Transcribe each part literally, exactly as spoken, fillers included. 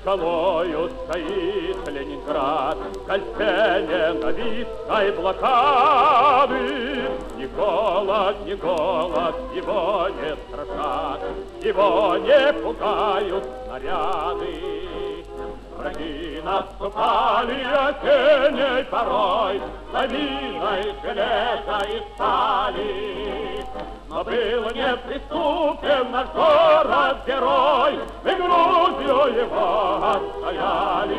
скалою стоит Ленинград, в кольце ненавистной блокады. Ни голод, ни голод его не страшат, его не пугают снаряды. Враги наступали осенней порой, лавиной железа и стали. Но был неприступен наш город-герой, мы Грузию его отстояли.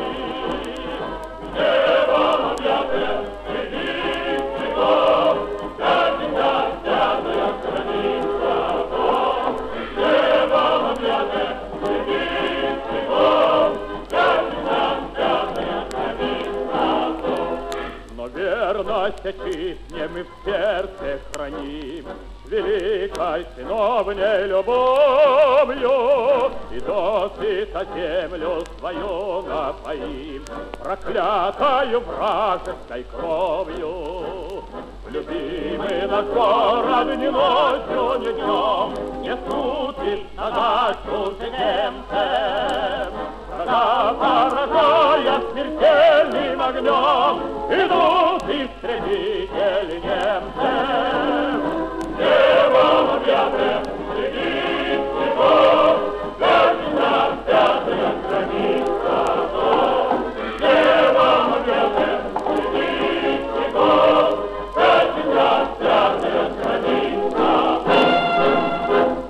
Небо объятое среди цветов, пятьдесят пятая страница дом. Небо объятое среди цветов, пятьдесят пятая страница дом. Но верность отчизне мы в сердце храним, великой сыновней любовью, и досыта землю свою напоим проклятою вражеской кровью. Любимый наш город ни ночью, ни днем не ступит на дачу немцем. Врага поражая смертельным огнем, идут истребители немцев. Небо объятое среди цветов, пятьдесят пятая страница дом. Небо объятое среди цветов, пятьдесят пятая страница дом.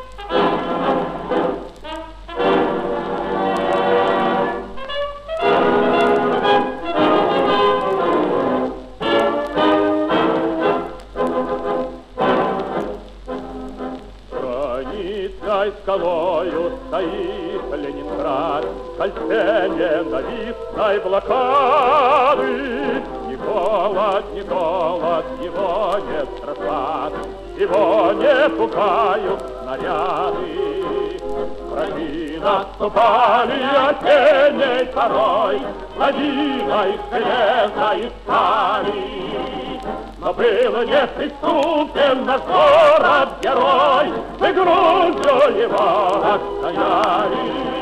Границей скалою стоит Ленинград, в кольце ненавистной блокады. Ни голод, ни голод его не страшат, его не пугают снаряды. Враги наступали осенней порой, лавиной железа и стали. Но был неприступен наш город-герой, мы Грузию его отстояли.